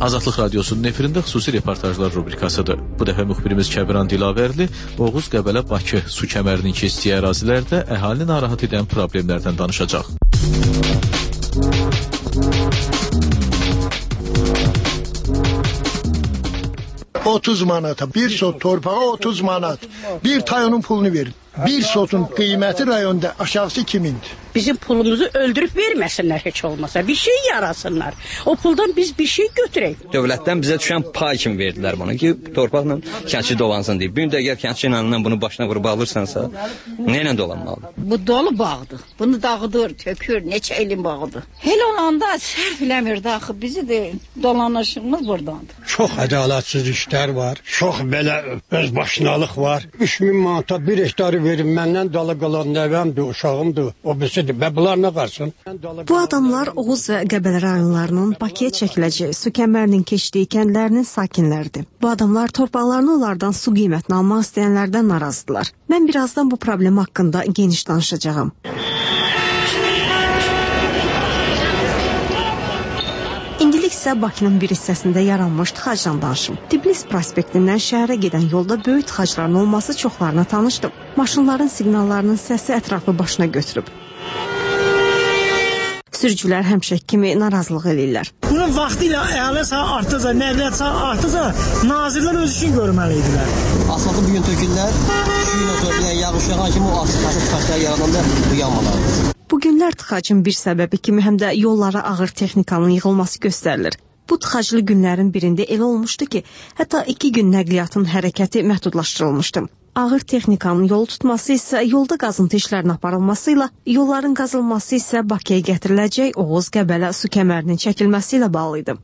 Azadlıq Radiosunun efirində xüsusi reportajlar rubrikasıdır. Bu dəfə müxbirimiz Kəbiran Dilavərli Oğuz, Qəbələ, Bakı su kəmərinin keçdiyi ərazilərdə əhalini narahat edən problemlərdən danışacaq. 30 manata, bir sot torpağa 30 manat. Bir tayonun pulunu verin. Bir sotun kıymeti rayonda aşağısı kimindir? Bizim pulumuzu öldürüp vermesinler hiç olmasa. Bir şey yarasınlar. O puldan biz bir şey götürək. Dövlətdən bizə düşən pay kimi verdilər bunu ki, torpaqla kəndçi dolansın deyib. Bir də əgər kəndçi ilə bunu başına vurub alırsansa, nə ilə dolanmalıdır? Bu dolu bağdır. Bunu dağıdır, tökür, neçə ilin bağıdır. Hele olanda sərf eləmirdi axı. Bizi də dolanışımız buradandır. Çox ədalətsiz işlər var. Çox belə özbaşınalıq var. 3000 manata bir hektarı verin, məndən dalı qalan nəvəmdir, uşağımdır. O birisi və bunlar nə qarsın? Bu adamlar Oğuz və Qəbələ rayonlarının Bakıya çəkiləcəyi su kəmərinin keçdiyi kəndlərinin sakinləridir. Bu adamlar torpaqlarını onlardan su qiymətini almaq istəyənlərdən narazıdırlar. Mən birazdan bu problem haqqında geniş danışacağım. İndilik isə Bakının bir hissəsində yaranmış tıxacdan danışım. Tbilisi prospektindən şəhərə gedən yolda böyük tıxacların olması çoxlarına tanışdım. Maşınların siqnallarının səsi ətrafı başına götürüb. Sürücülər həmişə kimi narazılıq edirlər. Bunun vaxtı ilə əhali sayı artdıqca, nəqliyyat sayı artdıqca nazirlər öz işini görməli idilər. Asfaltı bugün tökürlər, şu ilə tökülən yağış yağan kimi o asfaltı tıxaclar yarananda bu yanmalardır. Bu günlər tıxacın bir səbəbi kimi həm də yollara ağır texnikanın yığılması göstərilir. Bu tıxaclı günlərin birində elə olmuşdu ki, hətta 2 gün nəqliyyatın hərəkəti məhdudlaşdırılmışdı. Ağır texnikanın yol tutması isə yolda qazıntı işlərinin aparılması ilə, yolların qazılması isə Bakıya gətiriləcək Oğuz, Qəbələ su kəmərinin çəkilməsi ilə bağlı idi.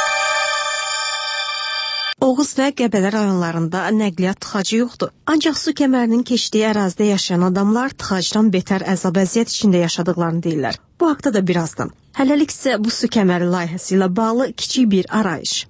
Oğuz və Qəbələ rayonlarında nəqliyyat tıxacı yoxdur. Ancaq su kəmərinin keçdiyi ərazidə yaşayan adamlar tıxacdan betər əzab-əziyyət içində yaşadıqlarını deyirlər. Bu haqda da birazdan. Hələlik isə bu su kəməri layihəsi ilə bağlı kiçik bir arayış.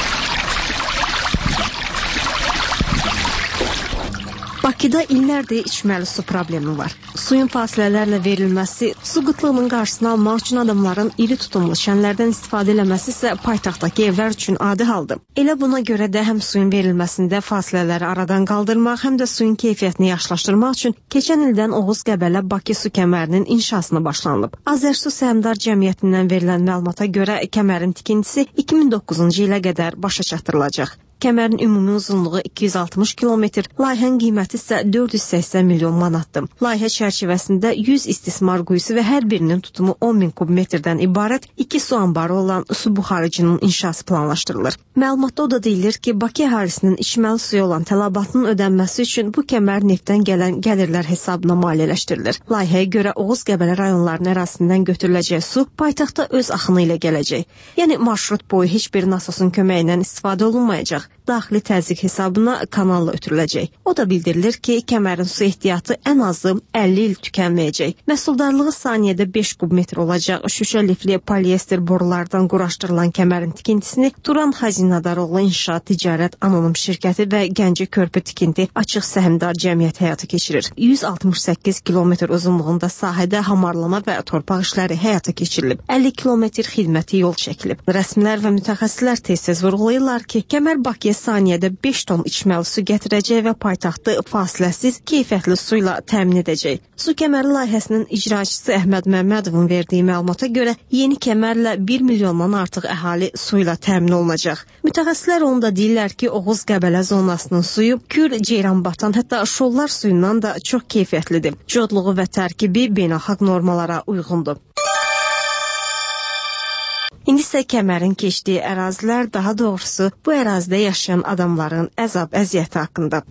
Bakıda illərdir içməli su problemi var. Suyun fasilələrlə verilməsi, su qıtlığının qarşısını almaq üçün adamların iri tutumlu şənlərdən istifadə eləməsi isə paytaxtdakı evlər üçün adi haldır. Elə buna görə də həm suyun verilməsində fasilələri aradan qaldırmaq, həm də suyun keyfiyyətini yaxşılaşdırmaq üçün keçən ildən Oğuz, Qəbələ, Bakı su kəmərinin inşasına başlanılıb. Azərsu Səhmdar Cəmiyyətindən verilən məlumata görə kəmərin tikintisi 2009-cu ilə qədər başa çatdırılacaq. Kəmərin ümumi uzunluğu 260 kilometr, layihənin qiyməti isə 480 milyon manatdır. Layihə çərçivəsində 100 istismar quyusu və hər birinin tutumu 10.000 kubmetrdən ibarət 2 su anbarı olan su buxarıcının inşası planlaşdırılır. Məlumatda o da deyilir ki, Bakı əhalisinin içməli suya olan tələbatının ödənməsi üçün bu kəmər neftdən gələn gəlirlər hesabına maliyyələşdirilir. Layihəyə görə Oğuz, Qəbələ rayonlarının ərazisindən götürüləcək su paytaxta öz axını ilə gələcək. Yəni marşrut boyu heç bir nasosun köməyi ilə istifadə olunmayacaq. Daxili təzyiq hesabına kanalla ötürüləcək. O da bildirilir ki, kəmərin su ehtiyatı ən azı 50 il tükənməyəcək. Məhsuldarlığı saniyədə 5 kubmetr olacaq şüşə lifli polyester borulardan quraşdırılan kəmərin tikintisini Turan Xəzinadaroğlu İnşaat Ticarət Anonim Şirkəti və Gəncə Körpü Tikinti Açıq Səhmdar Cəmiyyəti həyata keçirir. 168 kilometr uzunluğunda sahədə hamarlama və torpaq işləri həyata keçirilib. 50 kilometr xidməti yol çəkilib. Rəsmilər və mütəxəssislər tez-tez vurğulayırlar ki, kəmər Bakıya saniyədə 5 ton içməli su gətirəcək və paytaxtı fasiləsiz, keyfiyyətli su ilə təmin edəcək. Su kəməri layihəsinin icraçısı Əhməd Məmmədovun verdiyi məlumata görə yeni kəmərlə 1 milyondan artıq əhali su ilə təmin olunacaq. Mütəxəssislər onu da deyirlər ki, Oğuz, Qəbələ zonasının suyu Kür, Ceyranbatan, hətta Şollar suyundan da çox keyfiyyətlidir. Codluğu və tərkibi beynəlxalq normalara uyğundur. İndi isə kəmərin keçdiyi ərazilər, daha doğrusu bu ərazidə yaşayan adamların əzab-əziyyəti haqqında.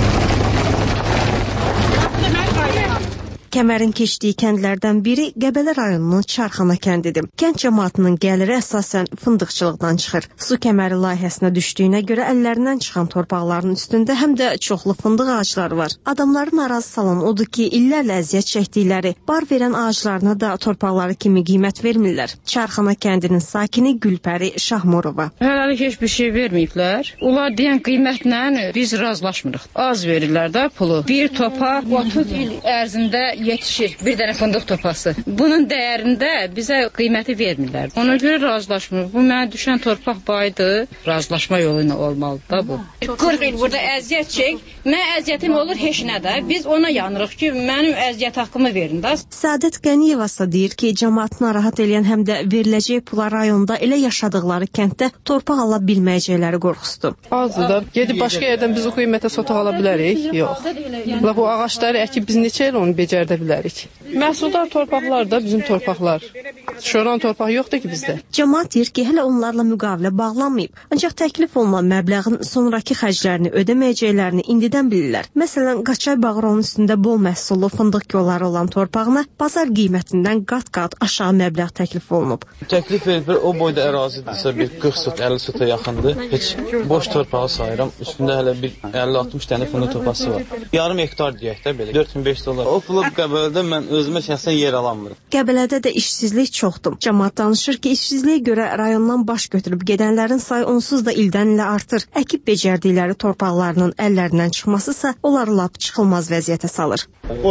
Kəmərin keçdiyi kəndlərdən biri Qəbələ rayonunun Çarxana kəndidir. Kənd cəmaatının gəliri əsasən fındıqçılıqdan çıxır. Su kəməri layihəsinə düşdüyünə görə əllərindən çıxan torpaqların üstündə həm də çoxlu fındıq ağacları var. Adamların narazı salan odur ki, illərlə əziyyət çəkdikləri, bar verən ağaclarına da torpaqları kimi qiymət vermirlər. Çarxana kəndinin sakini Gülpəri Şahmurova. Hələlik heç bir şey verməyiblər. Onlar deyən qiymətlə biz razılaşmırıq. Az verirlər də pulu. Bir topa 30 il ərzində yetişir bir dənə fındıq topası. Bunun dəyərində bizə qiyməti vermirlər. Ona görə razılaşmırıq. Bu mənə düşən torpaq payıdır. Razılaşma yolu ilə olmalıdır da bu. 40 il burada əziyyət çək. Mən əziyyətim olur heç nə də. Biz ona yanırıq ki, mənim əziyyət haqqımı verin də. Səadət Qəniyeva isə deyir ki, cəmaatı narahat edən həm də veriləcək pula rayonda elə yaşadıkları kənddə torpaq ala bilməyəcəkləri qorxusudur. Azdır. Gedib başqa yerdən biz o qiymətə sotaq ala bilərik? Yox. Bu ağaçları əkib biz neçə il onu becərdə bilərik? Məhsuldar torpaqlar da bizim torpaqlar. Şoran torpaq yoxdur ki bizdə. Cəmaat deyir ki, hələ onlarla müqavilə bağlanmayıb. Ancaq təklif olunan məbləğin sonraki xərclərini ödəməyəcəklərini indidən bilirlər. Məsələn, Qaçay Bağırovun üstündə bol məhsullu fındıq kolları olan torpağına bazar qiymətindən qat-qat aşağı məbləğ təklif olunub. Təklif verilir, o boyda ərazidirsə bir 40 sot, 50 sota yaxındır. Heç boş torpağı sayıram. Üstündə hələ bir 50-60 dənə fındıq torpası var. Yarım hektar deyək də belə. 4500 dollar. O pulu Qəbələdə mən özümə şəxsən yer alamıram. Qəbələdə də işsizlik çoxdur. Cəmaat danışır ki, işsizliyə görə rayondan baş götürüb gedənlərin sayı onsuz da ildən ilə artır. Əkib becərdikləri torpaqlarının əllərindən çıxmasısa onları lap çıxılmaz vəziyyətə salır.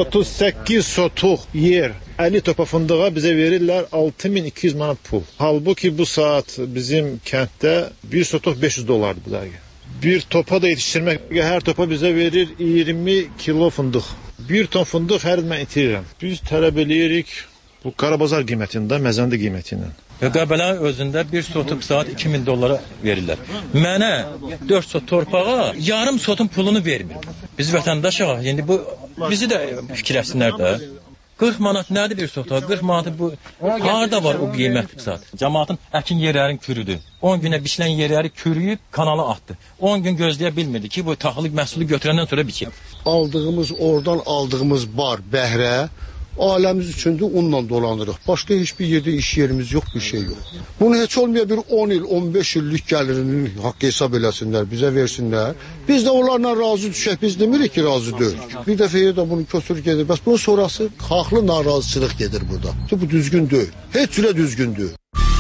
38 sotuq yer 50 topa fındığa bizə verirlər 6200 manat pul. Halbuki bu saat bizim kənddə bir sotuq 500 dollardır. Bir topa da yetişdirmək, hər topa bizə verir 20 kilo fındıq. Bir ton fındıq hər il mən itirirəm. Biz tələb eləyirik bu Qarabazar qiymətində, məzəndə qiymətindən. Qəbələ özündə bir sotuq saat 2000 dollara verirlər. Mənə 4 sot torpağa yarım sotun pulunu vermir. Biz vətəndaşıq, indi bu bizi də fikirləşsinlər də. 40 manat nədir bir sotuq? 40 manatı bu harda var o qiymət saat? Cəmaatın əkin yerlərin kürüdür. 10 günə biçilən yerləri kürüyüb kanala atdı. 10 gün gözləyə bilmirdi ki, bu taxılı məhsulu götürəndən sonra biçir. Oradan aldığımız bar, bəhrə aləmiz üçündür, onunla dolanırıq. Başqa heç bir yerdə iş yerimiz yox, bir şey yox. Bunu heç olmaya bir 10 il, 15 illik gəlirinin haqqı hesab eləsinlər, bizə versinlər. Biz də onlarla razı düşək, biz demirik ki, razı deyilik. Bir dəfəyə də bunu kötür gedir. Bəs bunun sonrası haqlı narazıçılıq gedir burada. Bu düzgün deyil. Heç cürə düzgün deyil.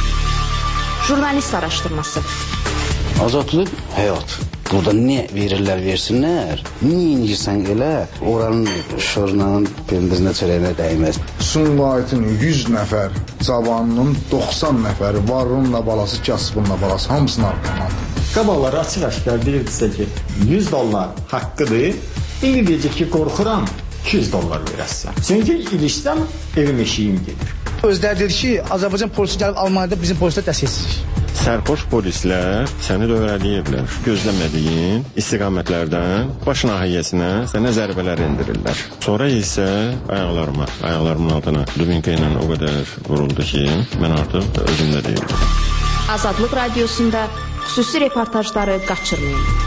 Jurnalist araşdırması. Azadlıq həyat. Burada nə verirlər, versinlər. Niyə incirsən elə, oranın şorunun pendirinə çörəyinə dəyməz. Sumqayıtın 100 nəfər cavanının 90 nəfəri varınla balası, kasıbınla balası hamısını arqalandı. Qabaqları açıq-aşkar bilirdisə ki, 100 dollar haqqıdır. İndi deyəcək ki, qorxuram 200 dollar verəsən. Çünki ilişsəm evim eşiyim gedir. Özləri dedi ki, Azərbaycan polisi gəlib Almaniyada bizim polislər dəstəksizlik. Sərxoş polislər səni dövrələyiblər. Gözləmədiyin istiqamətlərdən baş nahiyəsinə sənə zərbələr endirirlər. Sonra isə ayaqlarımın altına dubinka ilə o qədər vuruldu ki, mən artıq özümdə deyildim. Azadlıq Radiosunda xüsusi reportajları qaçırmayın.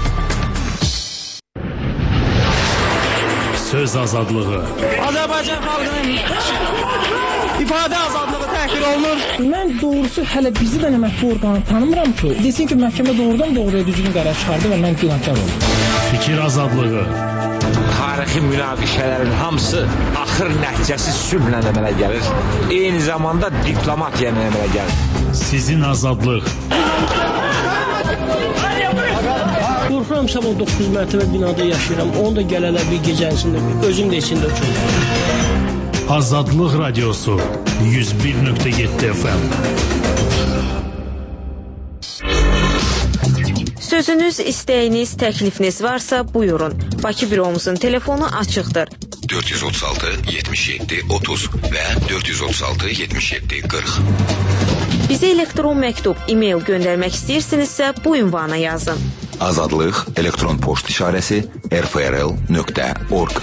Söz azadlığı. Azərbaycan xalqının ifadə azadlığı təhqir olunur. Mən doğrusu hələ bizi də məhkəmə orqanı tanımıram ki, desin ki, məhkəmə doğrudan-doğruya düzgün qərar çıxardı və mən günahkar oldum. Fikir azadlığı. Tarixi münaqişələrin hamısı axır nəticəsi sülhlə əmələ gəlir. Eyni zamanda diplomatiya əmələ gəlir. Sizin azadlıq. Qorxuram sabah 9 mərtəbə binada yaşayıram. Onu da gələlər bir gecəsində, özüm də içində uçurum. Azadlıq Radiosu 101.7 FM. Sözünüz, istəyiniz, təklifiniz varsa buyurun. Bakı büromuzun telefonu açıqdır. 436 77 30 və 436 77 40. Bizə elektron məktub, e-mail göndərmək istəyirsinizsə bu ünvana yazın. Azadlıq elektron poçt işarəsi rfrl.org.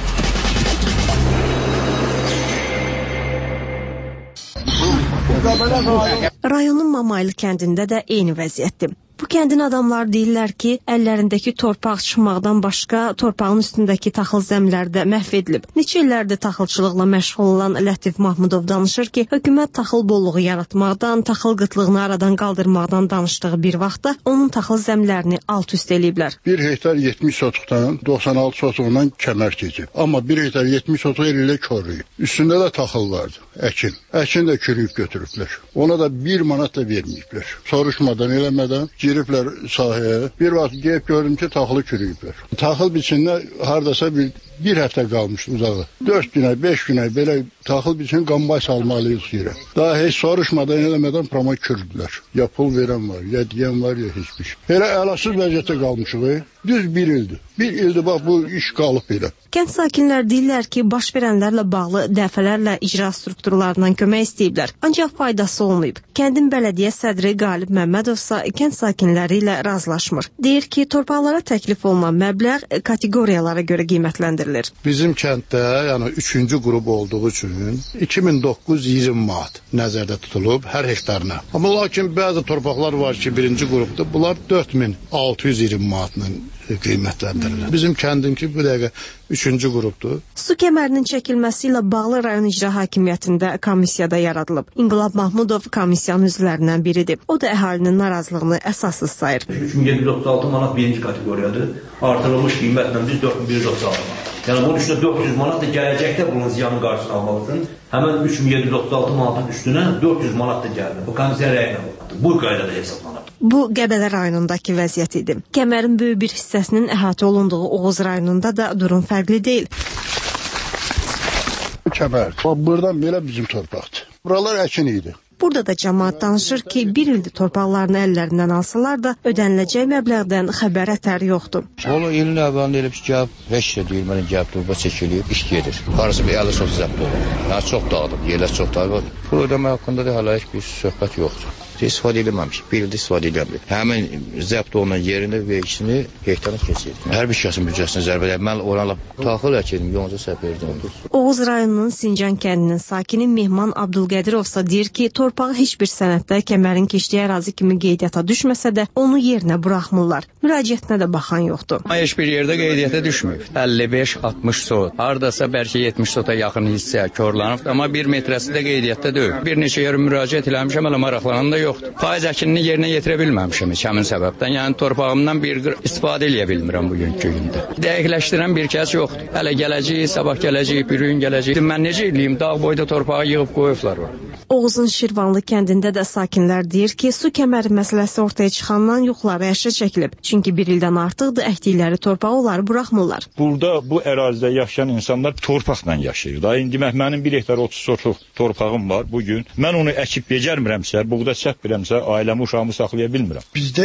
Rayonun Mamaylı kəndində də eyni vəziyyətdir. Bu kəndin adamlar deyirlər ki, əllərindəki torpaq çıxmaqdan başqa torpağın üstündəki taxıl zəmləri də məhv edilib. Neçə illərdir taxılçılıqla məşğul olan Lətif Mahmudov danışır ki, hökumət taxıl bolluğu yaratmaqdan, taxıl qıtlığını aradan qaldırmaqdan danışdığı bir vaxtda onun taxıl zəmlərini alt-üst eləyiblər. 1 hektar 70 sotuqdan 96 sotuqdan kəmər keçib. Amma 1 hektar 70 sotuq elə körüyüb. Üstündə də taxıl vardı, əkin. Əkin də kürüyüb götürüblər. Ona da 1 manat da verməyiblər. Soruşmadan, eləmədən giriblər sahəyə. Bir vaxt gəlib gördüm ki, taxılı kürüyüblər. Taxıl biçində hardasa bir bir həftə qalmış uzağı. 4 günə, 5 günə belə taxıl biçin qambay salmalıyıq yerə. Daha heç soruşmadan, eləmədən prama kürdülər. Ya pul verən var, ya deyən var, ya heç bir şey. Elə əlasız vəziyyətdə qalmışıq. Düz bir ildir. Bir ildir bax bu iş qalıb belə. Kənd sakinlər deyirlər ki, baş verənlərlə bağlı dəfələrlə icra strukturlarından kömək istəyiblər. Ancaq faydası olmayıb. Kəndin bələdiyyə sədri Qalib Məmmədovsa kənd sakinləri ilə razılaşmır. Deyir ki, torpaqlara təklif olunan məbləğ kateqoriyalara görə qiymətləndirilir. Bizim kənddə, yəni 3-cü qrup olduğu üçün 2920 manat nəzərdə tutulub hər hektarına. Amma lakin bəzi torpaqlar var ki, 1-ci qrupda bunlar 4620 manatla qiymətləndirilir. Bizim kəndinki bu dəqiqə 3-cü qrupdur. Su kəmərinin çəkilməsi ilə bağlı rayon icra hakimiyyətində komissiyada yaradılıb. İnqilab Mahmudov komissiyanın üzvlərindən biridir. O da əhalinin narazılığını əsassız sayır. 3736 manat birinci kateqoriyadır. Artırılmış qiymətlə biz 4136 manat. Yəni bunun üstünə 400 manat da gələcəkdə bunun ziyanın qarşısını almaq üçün həmən 3736 manatın üstünə 400 manat da gəlir. Bu komissiya rəyinə bu qaydada hesablanır. Bu Qəbələ rayonundakı vəziyyət idi. Kəmərin böyük bir hissəsinin əhatə olunduğu Oğuz rayonunda da durum fərqli deyil. Kəmər. Buradan belə bizim torpaqdır. Buralar əkin idi. Burada da cəmaət danışır ki, bir ildir torpaqlarını əllərindən alsalar da ödəniləcək məbləğdən xəbər ətər yoxdur. Ola ilin əvvəlində elə bir gəb, heç də deyil, mənə gəb torba çəkilib, iş gedir. Qarısı bir 50-30 zəbt olur. Yəni çox dağılıb, yerlər çox dağılıb. Pul ödəmə haqqında da hələ heç bir söhbət yoxdur. İstifadə edilməmiş, bir ildə istifadə edilməmiş. Həmin zəbt olunan yerində vergisini hektarına keçir. Hər bir şəxsin büdcəsinə zərbə edir. Mən oranla taxıl əkirdim, yonca səpirdim. Oğuz rayonunun Sincan kəndinin sakini Mehman Abdulqədirovsa deyir ki, torpağı heç bir sənəddə kəmərin keçdiyi ərazi kimi qeydiyyata düşməsə də onu yerinə buraxmırlar. Müraciətinə də baxan yoxdur. Heç bir yerdə qeydiyyata düşməyib. 55-60 sot, hardasa bəlkə 70 sota yaxın hissə korlanıb, amma 1 metrəsi də qeydiyyatda deyil. Bir neçə yer müraciət eləmişəm, amma maraqlanan da yoxdur. Faiz əkinini yerinə yetirə bilməmişəm həmin səbəbdən. Yəni torpağımdan bir istifadə eləyə bilmirəm bugünkü gündə. Dəqiqləşdirən bir kəs yoxdur. Hələ gələcək, sabah gələcək, bir gün gələcək. Mən necə eləyim? Dağ boyda torpağı yığıb qoyublar var. Oğuzun Şirvanlı kəndində də sakinlər deyir ki, su kəməri məsələsi ortaya çıxandan yuxuları əşə çəkilib. Çünki bir ildən artıqdır əkdikləri torpağı onları buraxmırlar. Burada bu ərazidə yaşayan insanlar torpaqla yaşayır. Da indi mənim 1 hektar 30 sotluk torpağım var bugün. Mən onu əkib becərmirəmsə, buğda səhv ailəmi, uşağımı saxlaya bilmirəm. Bizdə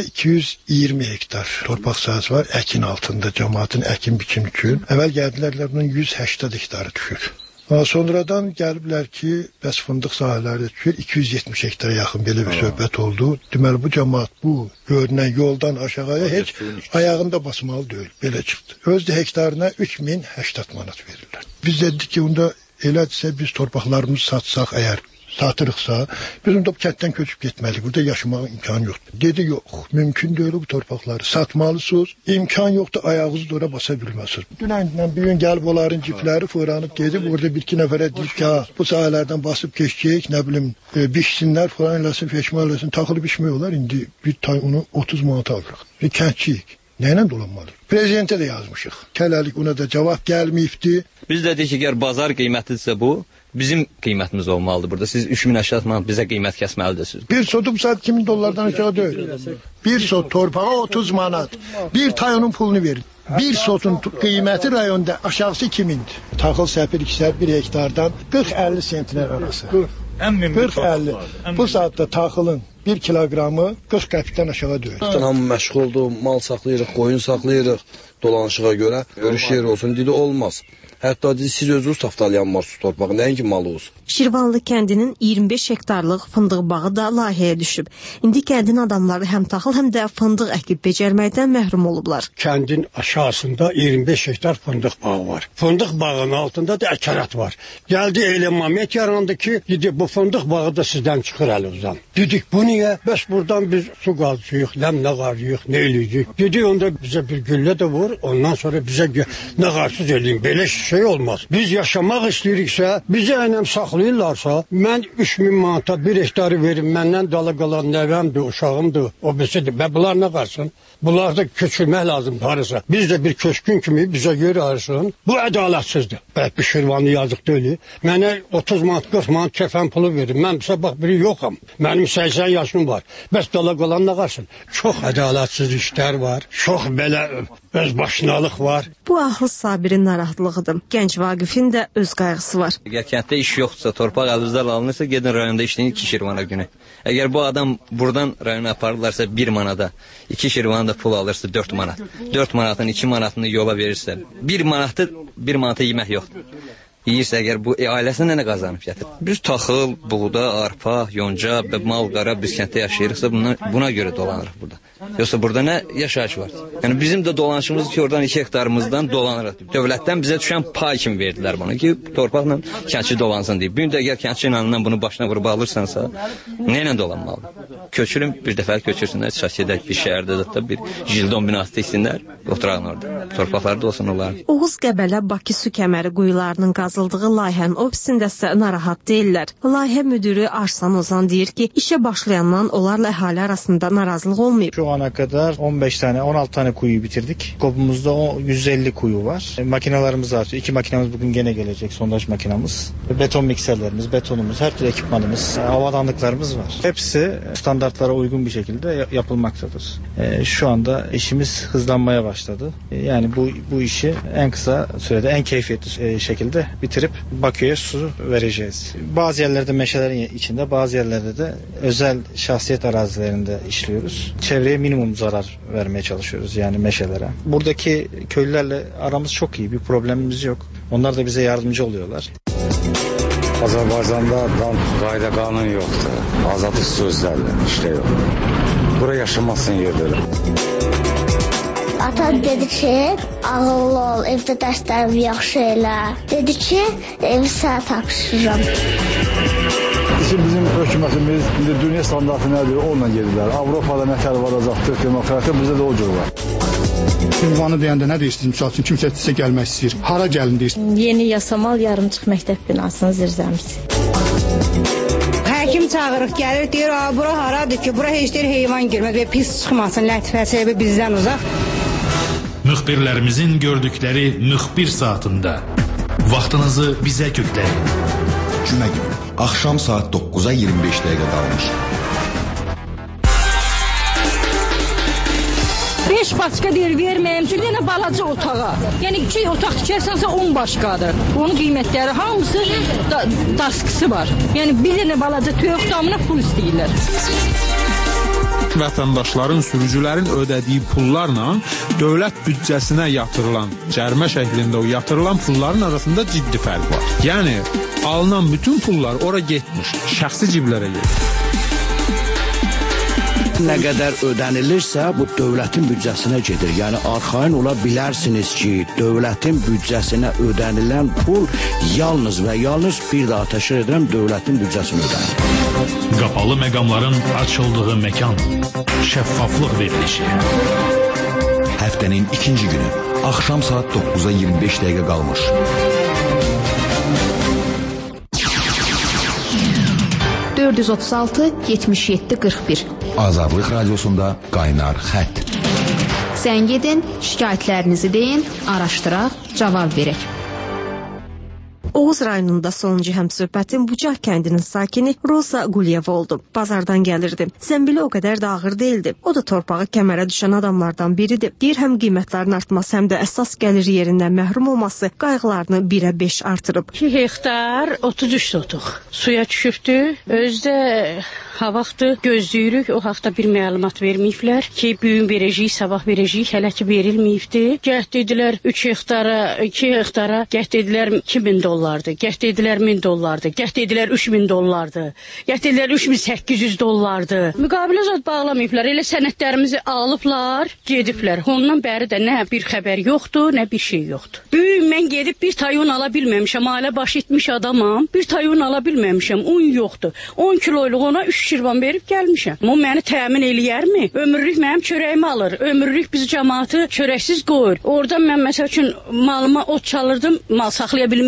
220 hektar torpaq sahəsi var, əkin altında cəmaətin əkin biçimi üçün. Əvvəl gəldilərlə bunun 180 hektarı düşür. Sonradan gəliblər ki, bəs fındıq sahələri düşür, 270 hektara yaxın belə bir söhbət oldu. Deməli, bu cəmaət bu görünən yoldan aşağıya heç ayağında basmalı deyil, belə çıxdı. Özdə hektarına 3080 manat verirlər. Biz dedik ki, onda elədirsə biz torpaqlarımızı satsaq əgər, satırıqsa, biz onda bu kənddən köçüb getməliyik. Burada yaşamağa imkan yoxdur. Dedi, yox, mümkün deyil bu torpaqları. Satmalısınız, imkan yoxdur, ayağınızı da ora basa bilməsiniz. Dünəndən bir gün gəlib onların cipləri fırlanıb gedib, orada bir-iki nəfərə deyib ki, bu sahələrdən basıb keçəcək, nə bilim, biçsinlər, falan eləsin, feşman eləsin, taxılı biçmək olar. İndi bir tay onu 30 manata alırıq. Bir kəndçiyik. Nəylə dolanmalıyıq? Prezidentə də yazmışıq. Kələlik ona da cavab gəlməyibdi. Biz də deyik ki, əgər bazar qiymətidirsə bu, bizim qiymətimiz olmalıdır burada. Siz 3080 manat bizə qiymət kəsməlidirsiniz. Bir sotu bu saat 2000 dollardan aşağı deyil. Bir sot torpağa 30 manat. Bir tay onun pulunu verin. Bir sotun qiyməti rayonda aşağısı 2000'dir. Taxıl səpir 2 hektardan 40-50 sentiner arası. 40-50. Bu saatda taxılın 1 kiloqramı 40 qəpikdən aşağı deyil. Hamı məşğuldur, mal saxlayırıq, qoyun saxlayırıq dolanışığa görə. Görüş yeri olsun, dedi olmaz. Hətta siz özünüz tapdalayan su torpağı, nəinki malı olsun. Şirvanlı kəndinin 25 hektarlıq fındıq bağı da layihəyə düşüb. İndi kəndin adamları həm taxıl, həm də fındıq əkib becərməkdən məhrum olublar. Kəndin aşağısında 25 hektar fındıq bağı var. Fındıq bağının altında da əkarat var. Gəldi elə moment yarandı ki, dedi bu fındıq bağı da sizdən çıxır əlimizdən. Dedik bu niyə? Bəs buradan biz su qazıyıq, ləmlə qarıyıq, nə eləyik? Dedi onda bizə bir güllə də vur, ondan sonra bizə nə qarsız eləyin, belə şey olmaz. Biz yaşamaq istəyiriksə, bizi ənəm saxlayırlarsa, mən 3000 manata 1 hektarı verim, məndən dala qalan nəvəmdir, uşağımdır, o birisidir. Və bunlar nə qarsın? Bunlar da köçürmək lazımdır harasa. Biz də bir köçkün kimi bizə yer ayırsın. Bu ədalətsizdir. Bəlkə bir Şirvanlı yazıq deyil. Mənə 30 manat, 40 manat kəfən pulu verir. Mən bizə bax biri yoxam. Mənim 80 yaşım var. Bəs dala qalan nə qarsın? Çox ədalətsiz işlər var. Çox belə özbaşınalıq var. Bu ahıl Sabirin narahatlığıdır. Gənc Vaqifin də öz qayğısı var. Əgər kənddə iş yoxdursa, torpaq əlinizdən alınırsa, gedin rayonda işləyin 2 şirvana günü. Əgər bu adam buradan rayona aparırlarsa 1 manata, 2 şirvanda pul alırsa 4 manat. 4 manatın 2 manatını yola verirsə, 1 manata yemək yoxdur. Yiyirsə əgər bu ailəsində nə qazanıb gətirir? Biz taxıl, buğda, arpa, yonca, mal-qara biz kənddə yaşayırıqsa buna görə dolanırıq burada. Yoxsa burada nə yaşayış var? Yəni bizim də dolanışımız ki, oradan 2 hektarımızdan dolanırıq. Dövlətdən bizə düşən pay kimi verdilər bunu ki, torpaqla kəndçi dolansın deyib. Bir də əgər kəndçi inanından bunu başına vurub alırsansa, nə ilə dolanmalıdır? Köçürün, bir dəfə köçürsünlər, çək edək bir şəhərdə də bir jildon binası tiksinlər, oturağın orada. Torpaqları da olsun onlar. Oğuz Qəbələ Bakı su kəməri quyularının qazıldığı layihənin ofisində isə narahat deyirlər. Layihə müdürü Arslan Ozan deyir ki, işə başlayandan onlarla əhali arasında narazılıq olmayıb. Şu ana kadar 15 tane, 16 tane kuyuyu bitirdik. Kopumuzda 150 kuyu var. Makinalarımız artıyor. 2 makinamız bugün gene gelecek, sondaj makinamız. Beton mikserlerimiz, betonumuz, her türlü ekipmanımız, havadanlıklarımız var. Hepsi standartlara uygun bir şekilde yapılmaktadır. Şu anda işimiz hızlanmaya başladı. Yani bu işi en kısa sürede, en keyfiyetli şekilde bitirip Bakü'ye su vereceğiz. Bazı yerlerde meşelerin içinde, bazı yerlerde de özel şahsiyet arazilerinde işliyoruz. Çevreye minimum zarar vermeye çalışıyoruz, yani meşelere. Buradaki köylülerle aramız çok iyi, bir problemimiz yok. Onlar da bize yardımcı oluyorlar. Azərbaycanda qayda qanun yoxdur. Azadlıq sözlərlə işte yok. Bura yaşamasın yerdir. Ata dedi ki, ağıllı ol, evdə dərslərimi yaxşı elə. Dedi ki, evi sənə tapşırıram. Bizim hökumətimiz indi dünya standartı nədir, onunla gedirlər. Avropada nə tələb olacaqdır, demokratiya bizdə də o cür var. Ünvanı deyəndə nə deyirsiniz? Misal üçün kimsə sizə gəlmək istəyir. Hara gəlin deyirsiniz? Yeni Yasamal yarımçıq məktəb binasının zirzəmisi. Həkim çağırıq, gəlir, deyir, bura haradır ki, bura heç deyir heyvan girmək və pis çıxmasın, lətifəsi bizdən uzaq. Müxbirlərimizin gördükləri müxbir saatında vaxtınızı bizə kökləyin. Cümə günü, axşam saat 9-a 25 dəqiqə qalmış. 5 başqa deyir, verməyəm, çünki yenə balaca otağa. Yəni 2 otaq tikərsənsə 10 başqadır. Onun qiymətləri hamısı daskısı var. Yəni bir dənə balaca toyuq damına pul istəyirlər. Vətəndaşların, sürücülərin ödədiyi pullarla dövlət büdcəsinə yatırılan, cərimə şəklində o yatırılan pulların arasında ciddi fərq var. Yəni, alınan bütün pullar ora getmiş, şəxsi ciblərə gedir. Nə qədər ödənilirsə, bu dövlətin büdcəsinə gedir. Yəni, arxain ola bilərsiniz ki, dövlətin büdcəsinə ödənilən pul yalnız və yalnız bir daha təşkil edirəm, dövlətin büdcəsinə ödənilir. Qapalı məqamların açıldığı məkan, şəffaflıq verilişi. Həftənin ikinci günü, axşam saat 9-a 25 dəqiqə qalmış. $436-77-41 Azadlıq radiosunda qaynar xətt. Zəng edin, şikayətlərinizi deyin, araşdıraq, cavab verək. Oğuz rayonunda sonuncu həmsöhbətin Bucaq kəndinin sakini Rosa Qulyeva oldu. Bazardan gəlirdi. Zəmbili o qədər də ağır değildi. O da torpağı kəmərə düşən adamlardan biridir. Deyir, həm qiymətlərin artması, həm də əsas gəlir yerindən məhrum olması qayğılarını 1-ə 5 artırıb. 2 hektar 33 sotuq suya düşübdü. Özdə havaqdır, gözləyirik. O haqda bir məlumat verməyiblər ki, büyün verəcəyik, sabah verəcəyik, hələ ki verilməyibdi. Gəh dedilər 3 hektara, 2 hektara, gəh dedilər $2000. Gəh dedilər $1000, gəh dedilər $3000, gəh dedilər $3800. Müqabilə zad bağlamayıblar, elə sənədlərimizi alıblar, gediblər. Ondan bəri də nə bir xəbər yoxdur, nə bir şey yoxdur. Büyüm mən gedib bir tayon ala bilməmişəm, ailə baş etmiş adamam, bir tayon ala bilməmişəm, un yoxdur. 10 kiloyluq ona 3 şirvan verib gəlmişəm. O məni təmin eləyərmi? Ömürlük mənim çörəyimi alır, ömürlük bizi cəmaatı çörəksiz qoyur. Oradan mən məsəl üçün malıma ot çalırdım, mal saxlaya bilmirəm.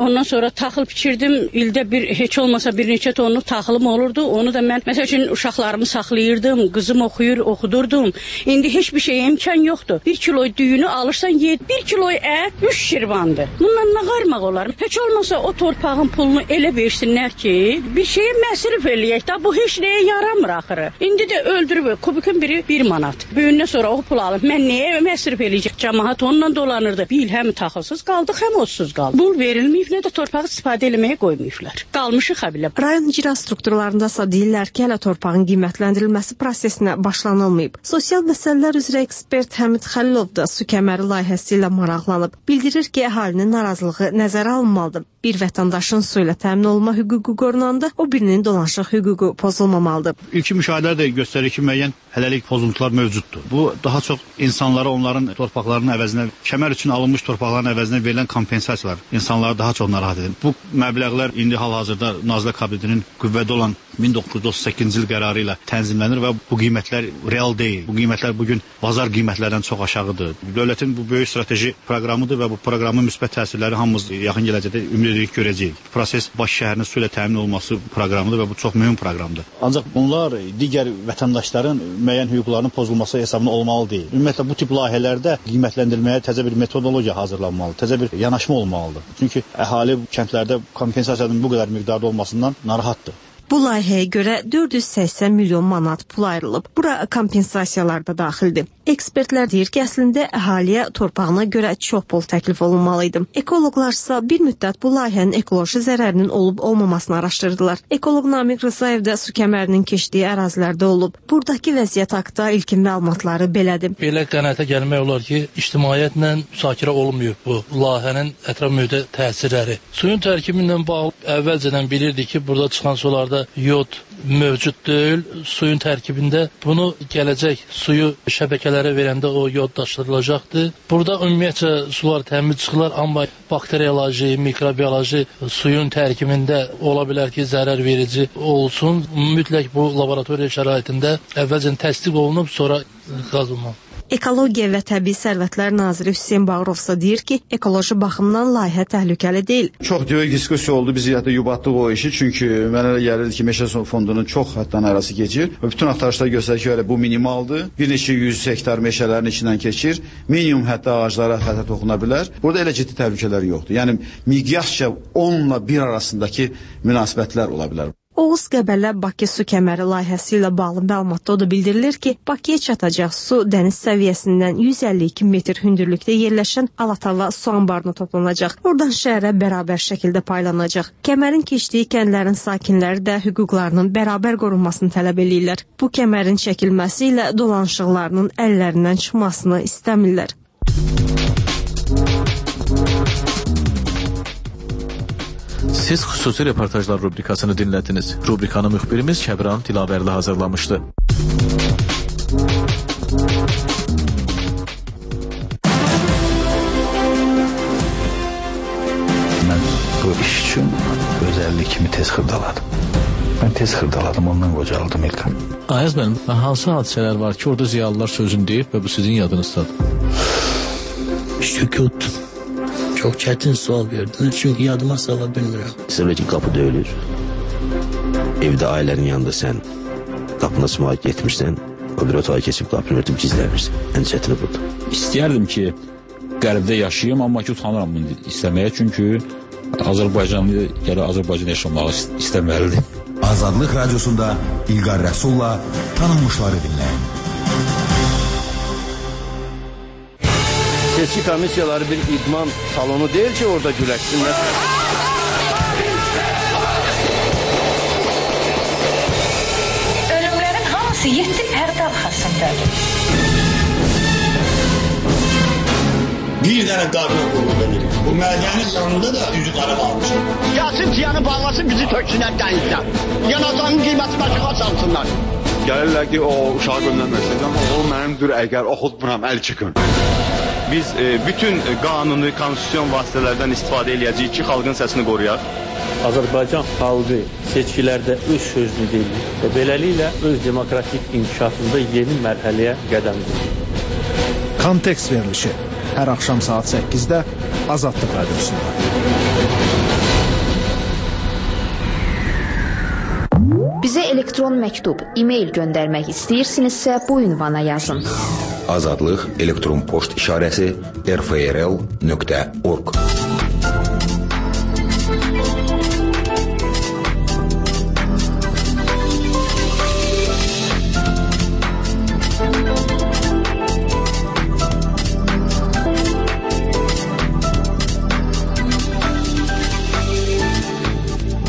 Ondan sonra taxıl biçirdim. İldə heç olmasa bir neçə tonluq taxılım olurdu. Onu da mən məsəl üçün uşaqlarımı saxlayırdım. Qızım oxuyur, oxudurdum. İndi heç bir şey imkan yoxdur. 1 kilo düyünü alırsan 1 kilo ət 3 şirvandır. Bundan nə qarmaq olar? Heç olmasa o torpağın pulunu elə versinlər ki, bir şeyə məsrif eləyək də bu heç nəyə yaramır axırı. İndi də öldürüb kubikun biri 1 manat. Böyündən sonra o pul alıb mən nəyə məsrif eləyəcək? Cəmaət onunla dolanırdı. Bir il həm taxılsız qaldıq, həm otsuz qaldıq. Bu verilməyib, nə də torpağı istifadə eləməyə qoymayıblar. Qalmışıq həbilə. Rayon icra strukturlarında isə deyirlər ki, hələ torpağın qiymətləndirilməsi prosesinə başlanılmayıb. Sosial məsələlər üzrə ekspert Həmid Xəlilov da su kəməri layihəsi ilə maraqlanıb. Bildirir ki, əhalinin narazılığı nəzərə alınmalıdır. Bir vətəndaşın su ilə təmin olma hüququ qorunanda, o birinin dolanışıq hüququ pozulmamalıdır. İlkin müşahidələr də göstərir ki, müəyyən hələlik pozuntular mövcuddur. Bu daha çox insanlara onların torpaqlarının əvəzinə, kəmər üçün alınmış torpaqların əvəzinə verilən kompensasiyalar insanları daha çox narahat edir. Bu məbləğlər indi hal-hazırda Nazirlər Kabinetinin qüvvədə olan 1938-ci il qərarı ilə tənzimlənir və bu qiymətlər real deyil. Bu qiymətlər bugün bazar qiymətlərdən çox aşağıdır. Dövlətin bu böyük strateji proqramıdır və bu proqramın müsbət təsirləri hamımız yaxın gələcəkdə ümid edirik görəcəyik. Proses Bakı şəhərinin su ilə təmin olması proqramıdır və bu çox mühüm proqramdır. Ancaq bunlar digər vətəndaşların müəyyən hüquqlarının pozulması hesabına olmalı deyil. Ümumiyyətlə bu tip layihələrdə qiymətləndirməyə təzə bir metodologiya hazırlanmalıdır, təzə bir yanaşma olmalıdır. Çünki əhali kəndlərdə kompensasiyanın bu qədər miqdarda olmasından narahatdır. Bu layihəyə görə 480 milyon manat pul ayrılıb. Bura kompensasiyalar da daxildir. Ekspertlər deyir ki, əslində əhaliyə torpağına görə çox pul təklif olunmalıydı. Ekoloqlarsa bir müddət bu layihənin ekoloji zərərinin olub-olmamasını araşdırdılar. Ekoloq Namiq Rızayev də su kəmərinin keçdiyi ərazilərdə olub. Buradakı vəziyyət haqqında ilkin məlumatları belədir. Belə qənaətə gəlmək olar ki, ictimaiyyətlə müzakirə olunmuyor bu layihənin ətraf mühitə təsirləri. Suyun tərkibindən bağlı əvvəlcədən bilirdik ki, burada çıxan sularda yod mövcud deyil. Suyun tərkibində bunu gələcək suyu şəbəkələrə verəndə o yoddaşdırılacaqdır. Burada ümumiyyətcə sular təmiz çıxırlar, amma bakteriyoloji, mikrobiyoloji suyun tərkibində ola bilər ki, zərər verici olsun. Mütləq bu laboratoriya şəraitində əvvəlcə təsdiq olunub, sonra qazılmalı. Ekologiya və Təbii Sərvətlər naziri Hüseyn Bağırovsa deyir ki, ekoloji baxımdan layihə təhlükəli deyil. Çox böyük diskussiya oldu, biz hətta yubatdıq o işi, çünki mənə elə gəlirdi ki, Meşə Fondunun çox həddən arası keçir və bütün axtarışlar göstərir ki, bu minimaldır. Bir neçə 100 hektar meşələrin içindən keçir, minimum hətta ağaclara xətər toxuna bilər. Burada elə ciddi təhlükələr yoxdur. Yəni miqyasca 10-la 1 arasındakı münasibətlər ola bilər. Oğuz Qəbələ Bakı su kəməri layihəsi ilə bağlı məlumatda o da bildirilir ki, Bakıya çatacaq su dəniz səviyyəsindən 152 metr hündürlükdə yerləşən Alatava su anbarına toplanacaq. Oradan şəhərə bərabər şəkildə paylanacaq. Kəmərin keçdiyi kəndlərin sakinləri də hüquqlarının bərabər qorunmasını tələb edirlər. Bu kəmərin çəkilməsi ilə dolanışıqlarının əllərindən çıxmasını istəmirlər. Siz xüsusi reportajlar rubrikasını dinlədiniz. Rubrikanı müxbirimiz Şəbran Dilavərli hazırlamışdı. Mən bu iş üçün özəllik kimi tez xırdaladım. Mən tez xırdaladım, ondan qocaldım İlkan. Ayaz mənim, hansı hadisələr var ki, orada ziyalılar sözünü deyib və bu sizin yadınızdadır? Sükut. Çox çətin sual verdiniz, çünki yadıma sala bilmirəm. Səbəki qapı döyülür. Evdə ailənin yanında sən qapını açmağa getmirsən, o bir otağa keçib qapını örtüb gizlənirsən. Ən çətini budur. İstəyərdim ki, qərbdə yaşayayım, amma ki, utanıram bunu istəməyə, çünki Azərbaycanlı gələ Azərbaycan yaşamağı istəməlidir. Azadlıq Radiosunda İlqar Rəsulla tanınmışları dinləyin. Seçki komissiyaları bir idman salonu deyil ki, orada güləşsinlər. Ölümlərin hamısı 7 pərdə arxasındadır. Bir dənə qarına qulluq edirik. Bu mədənin yanında da üzü qara qalmışım. Gəlsin tiyanı bağlasın, bizi töksünlər dənizdən. Yanacağın qiyməti başıqa salsınlar. Gəlirlər ki, o uşağı göndərməsin, amma o mənimdir, əgər oxutmuram, əl çıxın. Biz bütün qanuni, konstitusyon vasitələrdən istifadə eləyəcəyik ki, xalqın səsini qoruyaq. Azərbaycan xalqı seçkilərdə öz sözünü deyir və beləliklə öz demokratik inkişafında yeni mərhələyə qədəm qoyur. Kontekst verilişi hər axşam saat 8-də Azadlıq Radiosunda. elektron məktub, e-mail göndərmək istəyirsinizsə bu ünvana yazın. Azadlıq elektron poçt işarəsi rfrl.org